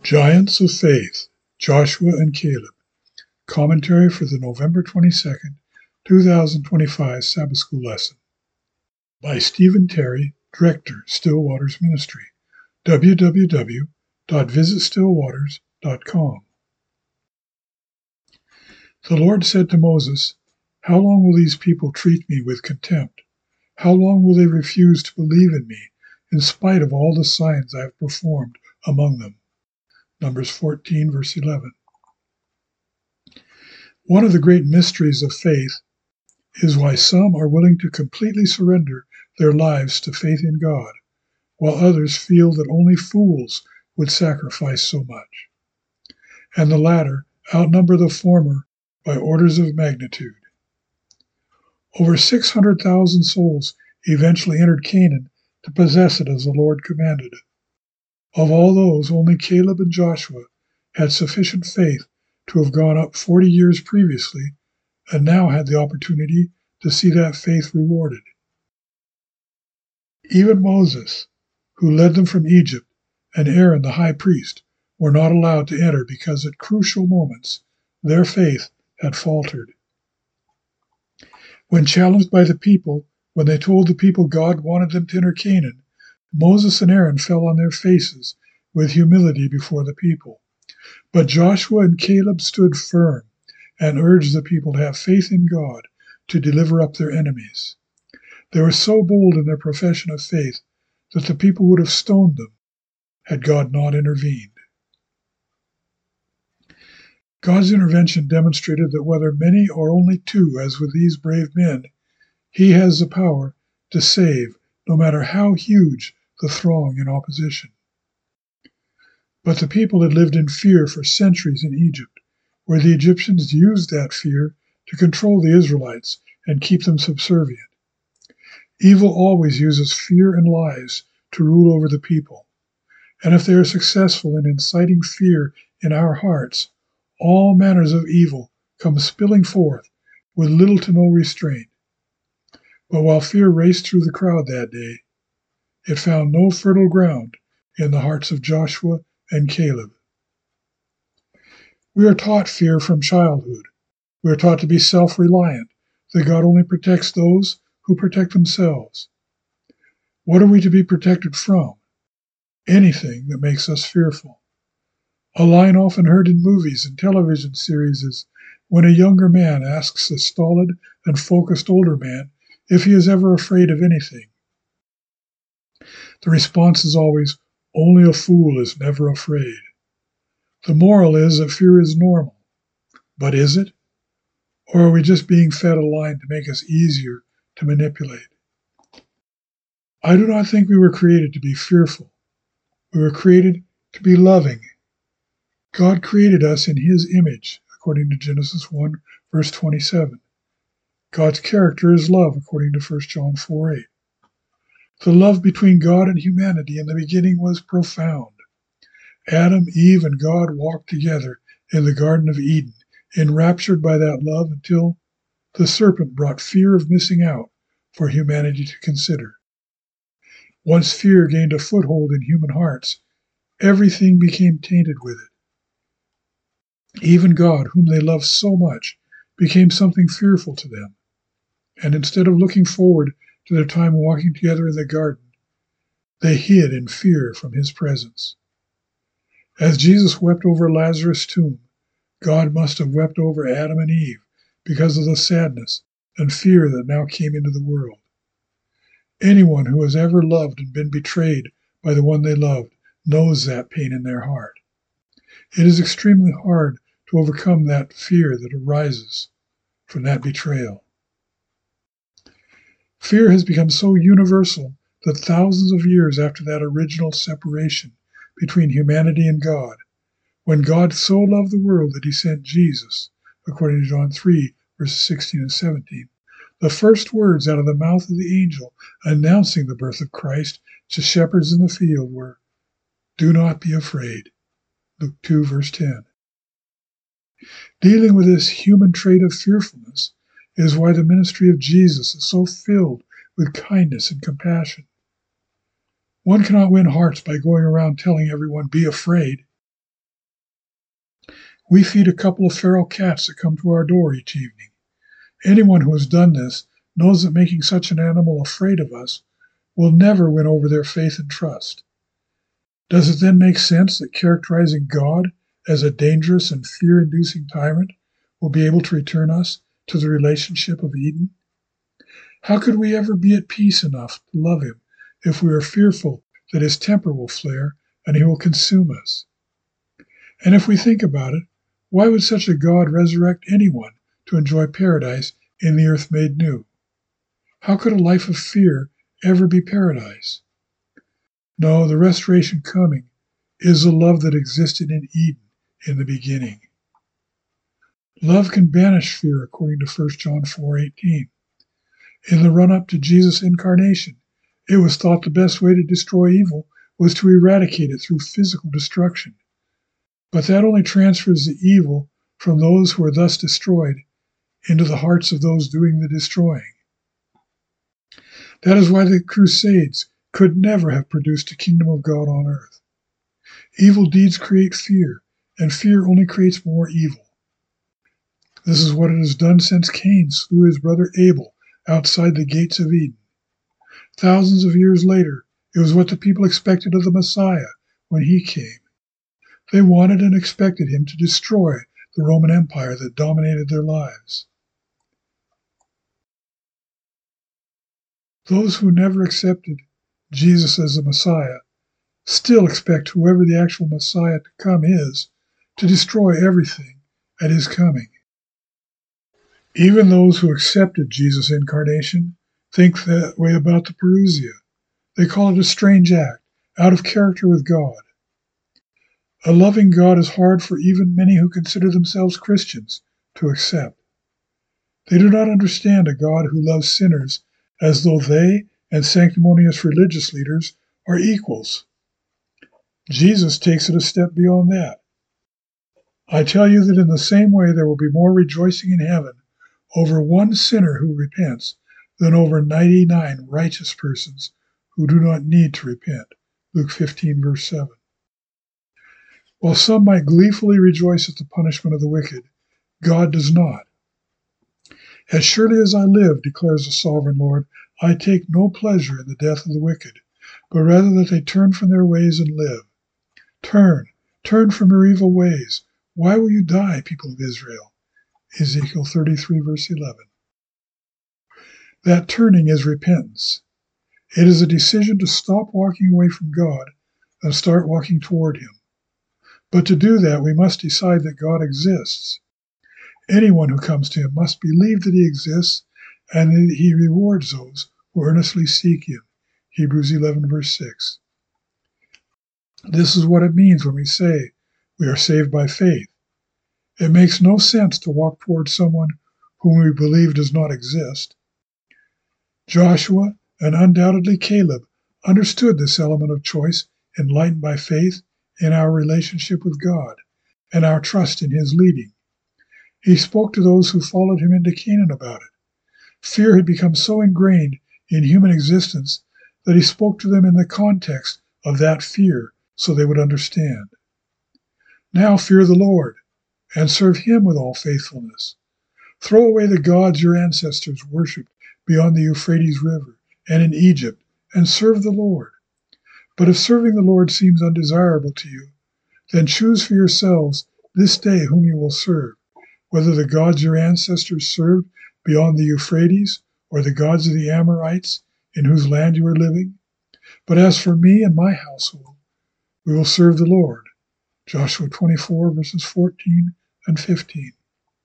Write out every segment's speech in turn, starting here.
Giants of Faith, Joshua and Caleb. Commentary for the November 22nd, 2025 Sabbath School lesson. By Stephen Terry, Director, Still Waters Ministry. www.visitstillwaters.com. The Lord said to Moses, "How long will these people treat me with contempt? How long will they refuse to believe in me, in spite of all the signs I have performed among them?" Numbers 14, verse 11. One of the great mysteries of faith is why some are willing to completely surrender their lives to faith in God, while others feel that only fools would sacrifice so much. And the latter outnumber the former by orders of magnitude. Over 600,000 souls eventually entered Canaan to possess it as the Lord commanded. Of all those, only Caleb and Joshua had sufficient faith to have gone up 40 years previously and now had the opportunity to see that faith rewarded. Even Moses, who led them from Egypt, and Aaron the high priest were not allowed to enter because at crucial moments their faith had faltered. When challenged by the people, when they told the people God wanted them to enter Canaan, Moses and Aaron fell on their faces with humility before the people. But Joshua and Caleb stood firm and urged the people to have faith in God to deliver up their enemies. They were so bold in their profession of faith that the people would have stoned them had God not intervened. God's intervention demonstrated that whether many or only two, as with these brave men, He has the power to save, no matter how huge the throng in opposition. But the people had lived in fear for centuries in Egypt, where the Egyptians used that fear to control the Israelites and keep them subservient. Evil always uses fear and lies to rule over the people. And if they are successful in inciting fear in our hearts, all manners of evil come spilling forth with little to no restraint. But while fear raced through the crowd that day, it found no fertile ground in the hearts of Joshua and Caleb. We are taught fear from childhood. We are taught to be self-reliant, that God only protects those who protect themselves. What are we to be protected from? Anything that makes us fearful. A line often heard in movies and television series is when a younger man asks a stolid and focused older man if he is ever afraid of anything. The response is always, "Only a fool is never afraid." The moral is that fear is normal. But is it? Or are we just being fed a line to make us easier to manipulate? I do not think we were created to be fearful. We were created to be loving. God created us in His image, according to Genesis 1, verse 27. God's character is love, according to 1 John 4:8. The love between God and humanity in the beginning was profound. Adam, Eve, and God walked together in the Garden of Eden, enraptured by that love until the serpent brought fear of missing out for humanity to consider. Once fear gained a foothold in human hearts, everything became tainted with it. Even God, whom they loved so much, became something fearful to them. And instead of looking forward to their time walking together in the garden, they hid in fear from His presence. As Jesus wept over Lazarus' tomb, God must have wept over Adam and Eve because of the sadness and fear that now came into the world. Anyone who has ever loved and been betrayed by the one they loved knows that pain in their heart. It is extremely hard to overcome that fear that arises from that betrayal. Fear has become so universal that thousands of years after that original separation between humanity and God, when God so loved the world that He sent Jesus, according to John 3, verses 16 and 17, the first words out of the mouth of the angel announcing the birth of Christ to shepherds in the field were, "Do not be afraid." Luke 2, verse 10. Dealing with this human trait of fearfulness is why the ministry of Jesus is so filled with kindness and compassion. One cannot win hearts by going around telling everyone, "Be afraid." We feed a couple of feral cats that come to our door each evening. Anyone who has done this knows that making such an animal afraid of us will never win over their faith and trust. Does it then make sense that characterizing God as a dangerous and fear-inducing tyrant will be able to return us to the relationship of Eden? How could we ever be at peace enough to love him if we are fearful that his temper will flare and he will consume us? And if we think about it, why would such a God resurrect anyone to enjoy paradise in the earth made new? How could a life of fear ever be paradise? No, the restoration coming is the love that existed in Eden in the beginning. Love can banish fear, according to 1 John 4:18. In the run-up to Jesus' incarnation, it was thought the best way to destroy evil was to eradicate it through physical destruction. But that only transfers the evil from those who are thus destroyed into the hearts of those doing the destroying. That is why the Crusades could never have produced a kingdom of God on earth. Evil deeds create fear, and fear only creates more evil. This is what it has done since Cain slew his brother Abel outside the gates of Eden. Thousands of years later, it was what the people expected of the Messiah when he came. They wanted and expected him to destroy the Roman Empire that dominated their lives. Those who never accepted Jesus as the Messiah still expect whoever the actual Messiah to come is to destroy everything at his coming. Even those who accepted Jesus' incarnation think that way about the Parousia. They call it a strange act, out of character with God. A loving God is hard for even many who consider themselves Christians to accept. They do not understand a God who loves sinners as though they and sanctimonious religious leaders are equals. Jesus takes it a step beyond that. I tell you that in the same way there will be more rejoicing in heaven over one sinner who repents than over 99 righteous persons who do not need to repent. Luke 15, verse 7. While some might gleefully rejoice at the punishment of the wicked, God does not. As surely as I live, declares the sovereign Lord, I take no pleasure in the death of the wicked, but rather that they turn from their ways and live. Turn from your evil ways. Why will you die, people of Israel? Ezekiel 33, verse 11. That turning is repentance. It is a decision to stop walking away from God and start walking toward him. But to do that, we must decide that God exists. Anyone who comes to him must believe that he exists and that he rewards those who earnestly seek him. Hebrews 11, verse 6. This is what it means when we say we are saved by faith. It makes no sense to walk toward someone whom we believe does not exist. Joshua and undoubtedly Caleb understood this element of choice enlightened by faith in our relationship with God and our trust in his leading. He spoke to those who followed him into Canaan about it. Fear had become so ingrained in human existence that he spoke to them in the context of that fear so they would understand. Now fear the Lord and serve him with all faithfulness. Throw away the gods your ancestors worshipped beyond the Euphrates River and in Egypt and serve the Lord. But if serving the Lord seems undesirable to you, then choose for yourselves this day whom you will serve, whether the gods your ancestors served beyond the Euphrates or the gods of the Amorites in whose land you are living. But as for me and my household, we will serve the Lord. Joshua 24, verses 14 and 15.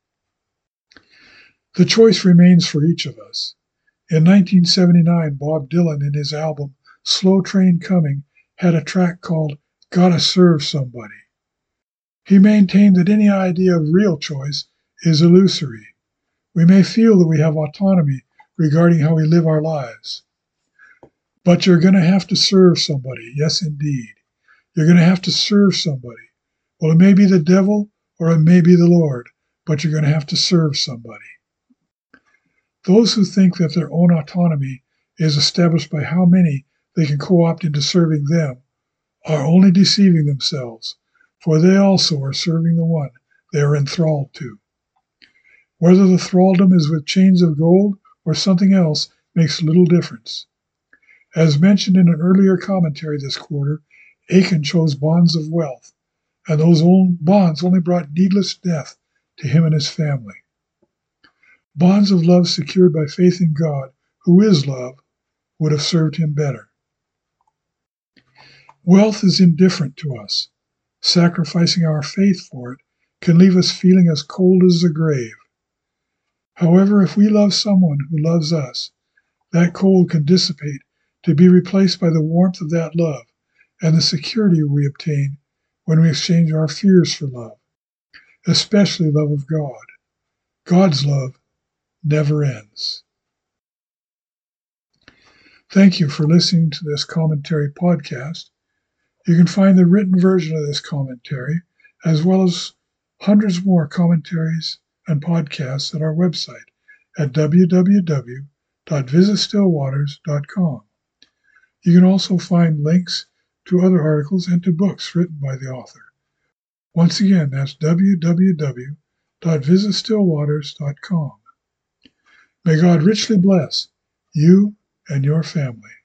The choice remains for each of us. In 1979, Bob Dylan, in his album Slow Train Coming, had a track called Gotta Serve Somebody. He maintained that any idea of real choice is illusory. We may feel that we have autonomy regarding how we live our lives. But you're going to have to serve somebody. Yes, indeed. You're going to have to serve somebody. Well, it may be the devil or it may be the Lord, but you're going to have to serve somebody. Those who think that their own autonomy is established by how many they can co-opt into serving them are only deceiving themselves, for they also are serving the one they are enthralled to. Whether the thraldom is with chains of gold or something else makes little difference. As mentioned in an earlier commentary this quarter, Achan chose bonds of wealth, and those bonds only brought needless death to him and his family. Bonds of love secured by faith in God, who is love, would have served him better. Wealth is indifferent to us. Sacrificing our faith for it can leave us feeling as cold as the grave. However, if we love someone who loves us, that cold can dissipate to be replaced by the warmth of that love and the security we obtain when we exchange our fears for love, especially love of God. God's love never ends. Thank you for listening to this commentary podcast. You can find the written version of this commentary, as well as hundreds more commentaries and podcasts at our website at www.visitstillwaters.com. You can also find links to other articles and to books written by the author. Once again, that's www.visitstillwaters.com. May God richly bless you and your family.